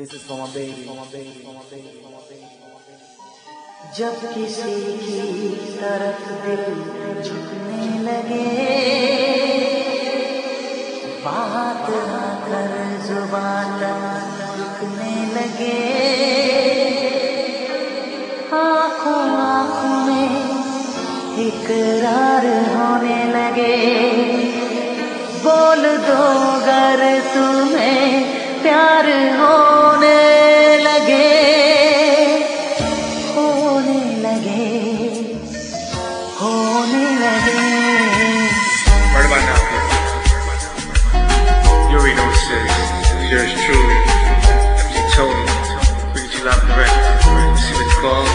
This is for my baby, for my baby, for my baby, for my baby, for my baby. जब किसी की तरफ दिल झुकने लगे, बात आकर जुबान रुकने लगे, आँखों आँखों में इकरार होने लगे, बोल दो अगर तुम्हें प्यार होने लगे, होने लगे। You already know what it is. Yours truly, MC Tony. Bringing you live direct. See what it's called.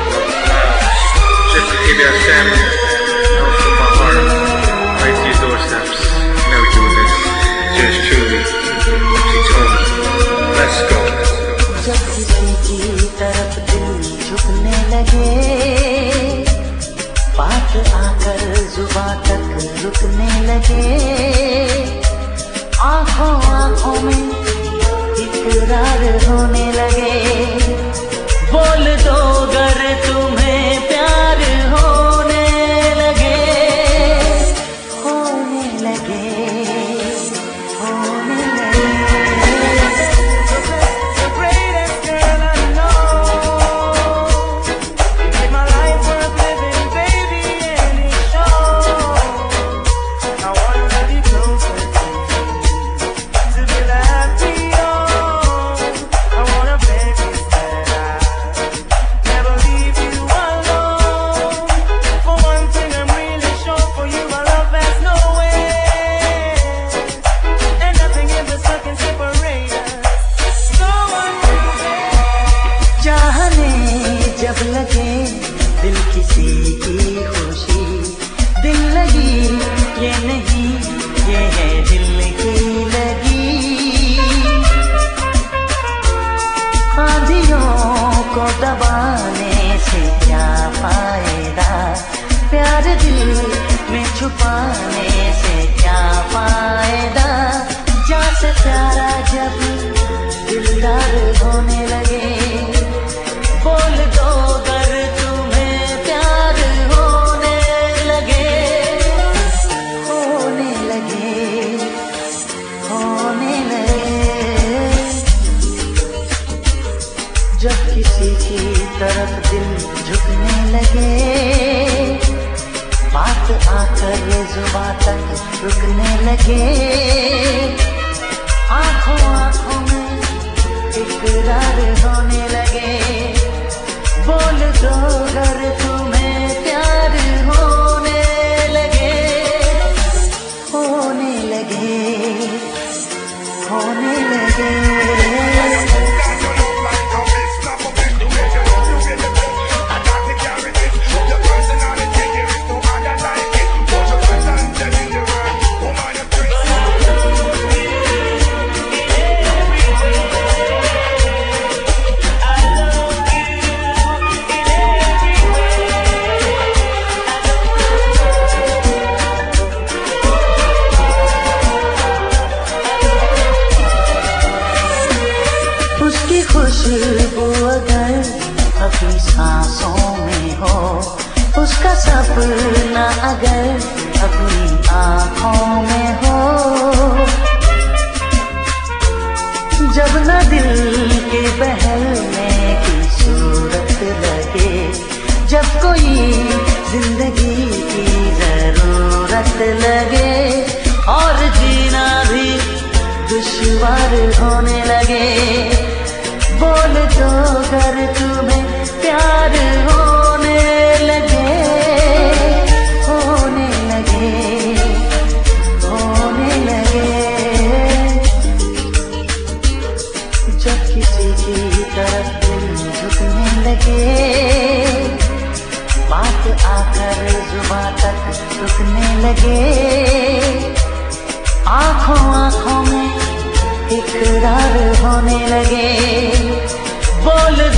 Just to give you a family. Out from my heart. Right to your doorsteps. Never do this. Yours truly, MC Tony. Let's go. जब किसी की तरफ दिल झुकने लगे, बात आकर जुबां तक रुकने लगे, आँखों आँखों में इकरार होने लगे, बोल दो अगर तुम्हें प्यार होने लगे, होने लगे, होने लगे। जब लगे दिल किसी की खुशी, दिल लगी ये नहीं, ये है दिल की लगी, आंधियों को दबाने से क्या फायदा, प्यार दिल में छुपाने से क्या फायदा, जैसे प्यारा जब दिलदार होने लगे, बोल दो अगर तुम्हें प्यार होने लगे, होने लगे, होने लगे। जब किसी की तरफ दिल झुकने लगे, बात आकर जुबां तक रुकने लगे, आँखों आँखों में इकरार होने लगे, बोल दो अगर तुम्हें प्यार होने लगे, होने लगे, होने लगे। खुशबू अगर अपनी सांसों में हो, उसका सपना अगर अपनी आँखों में हो, जब न दिल के बहलने की सूरत लगे, जब कोई जिंदगी की जरूरत लगे, और जीना भी दुश्वार होने लगे, बोल दो अगर तुम्हें प्यार होने लगे, होने लगे, होने लगे। जब किसी की तरफ दिल झुकने लगे, बात आकर जुबां तक रुकने लगे, आँखों आँखों में इकरार होने लगे, बोल